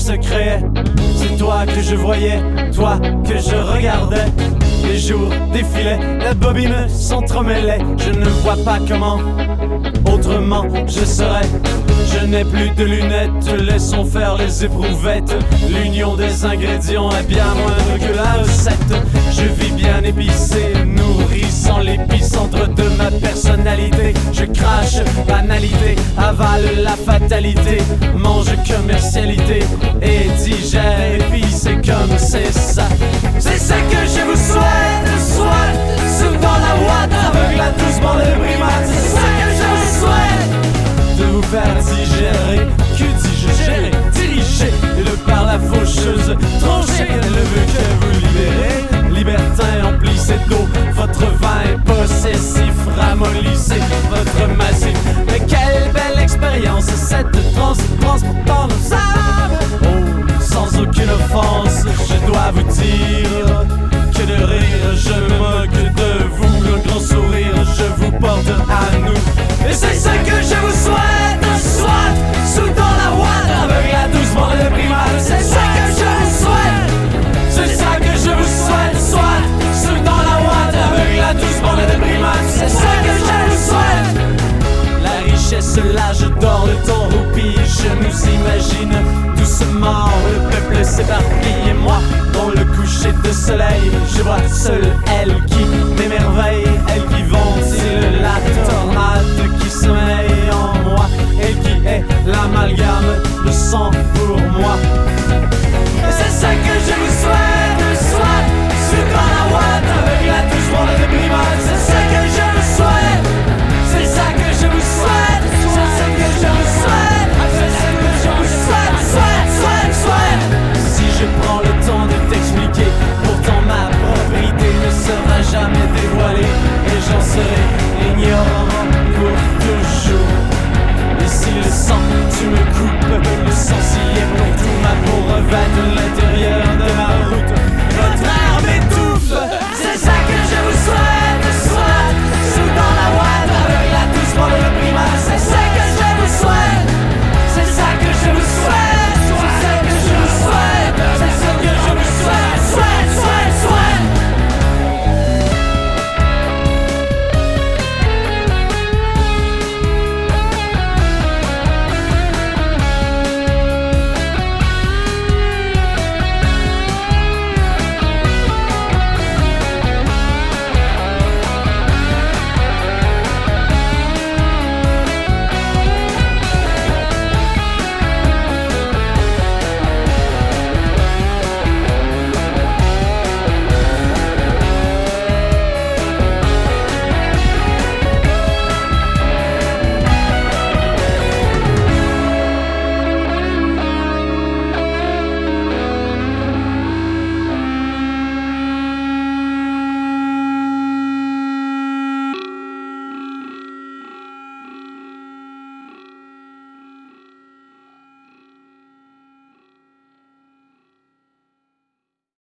se créait. C'est toi que je voyais, toi que je regardais. Les jours défilaient, la bobine s'entremêlait. Je ne vois pas comment autrement je serais. Je n'ai plus de lunettes, laissons faire les éprouvettes. L'union des ingrédients est bien moindre que la recette. Je vis bien épicé, nourrissant l'épicentre de ma personnalité. Je crache banalité, avale la fatalité, mange commercialité et digère épice comme c'est ça. C'est ça que je vous souhaite, soit sous dans la ouate, aveugle à doucement le primates. C'est ça que je vous souhaite, de vous faire digérer. Que dis-je, gérer, diriger, et le par la faucheuse trancher. Elle veut que vous libérez, libertin emplissez d'eau. Votre vin est possessif, ramollissez votre massif. Mais quelle belle expérience, cette transportant nos âmes. Oh, sans aucune offense, je dois vous dire que de rire, je me moque de vous. Un grand sourire, je vous porte à nous. Et c'est ça que je vous souhaite, soit sous dans la ouate, aveugle à doucement le primal. C'est ça que je vous souhaite, c'est ça que je vous souhaite, soit sous dans la ouate, aveugle à doucement le primal. C'est ça que je vous souhaite. La richesse, l'âge d'or, le temps roupille. Je nous imagine doucement le peuple s'éparpille. Et moi, dans le coucher de soleil, je vois seule elle qui